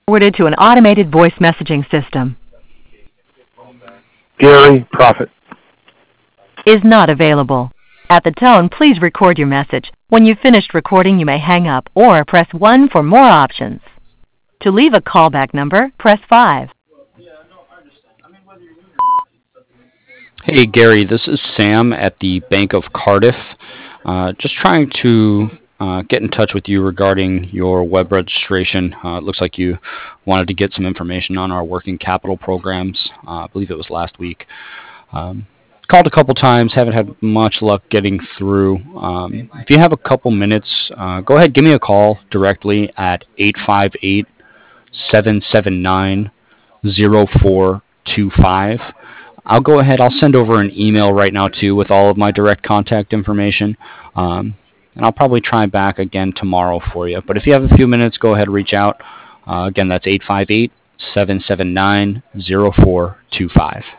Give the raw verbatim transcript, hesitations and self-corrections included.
Forwarded to an automated voice messaging system. Gary Prophet. Is not available. At the tone, please record your message. When you've finished recording, you may hang up or press one for more options. To leave a callback number, press five. Hey Gary, this is Sam at the Bank of Cardiff. Uh, just trying to uh, get in touch with you regarding your web registration. Uh, it looks like you wanted to get some information on our working capital programs. Uh, I believe it was last week. Um, called a couple times, haven't had much luck getting through. Um, if you have a couple minutes, uh, go ahead, give me a call directly at eight five eight, seven seven nine, zero four two five. I'll go ahead, I'll send over an email right now too with all of my direct contact information. Um, and I'll probably try back again tomorrow for you. But if you have a few minutes, go ahead and reach out. Uh, again, that's eight five eight, seven seven nine, zero four two five.